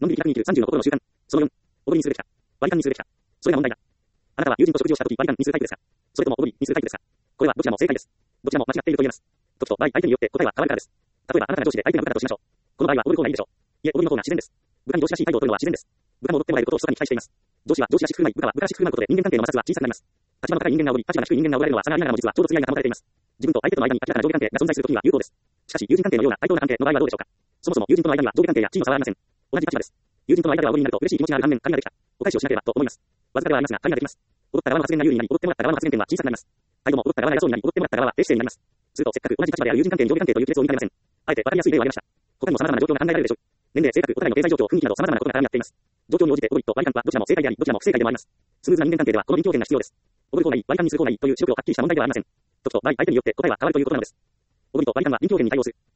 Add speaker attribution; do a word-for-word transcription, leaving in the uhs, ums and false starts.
Speaker 1: のんびり気楽に生きるさんじゅうの心の習慣。そのよん、おごりにするべきか。割り勘にするべきか。それが問題だ。あなたは友人と食事をしたとき割り勘にするタイプですか。それともおごりにするタイプですか。これはどちらも正解です。どちらも間違っていると言えます。時と場合、相手によって答えは変わるからです。例えばあなたが上司で相手が部下だとしましょう。この場合はおごる方がいいでしょう。いえ、おごりの方が自然です。部下に上司らしい態度を取るのは自然です。部下も踊ってもらえることを密かに期待しています。上司は上司らしく振る舞い、部下は部下らしく振る舞うことで人間関係の摩擦は小さくなります。立場の高い人間がおごり、立場が低い人間がおごられるのは差がありながらも実はちょうど釣り合いが保たれています。自分と相手との間に明らかな上下関係が存在するときには有効です。しかし、友人関係のような対等な関係の場合はどうでしょうか。そもそも友人との間には上下関係や地位の差はありません。同じ立場です。友人との間ではおごりになると嬉しい気持ちがある反面、神ができた。お返しをしなければと思います。わずかではありますが、神ができます。踊った側の発言が有利になり、踊ってもらった側の発言権は小さくなります。態度も踊った側が偉そうになり、踊ってもらった側は低姿勢になります。するとせっかく同じ立場である友人関係に上下関係という亀裂を生みかねません。あえてわかりやすい例を挙げました。他にも様々な状況が考えられるでしょう。年齢、性格、お互いの経済状況、雰囲気など様々なことが絡み合っています。状況に応じておごりと割り勘はどちらも正解であり、どちらも不正解でもあります。スムーズな人間関係ではこの臨機応変が必要です。おごる方がいい、割り勘にする方がいいという白黒はっきりした問題ではありません。時と場合、相手によって答えは変わるということなのです。おごりと割り勘は臨機応変に対応する。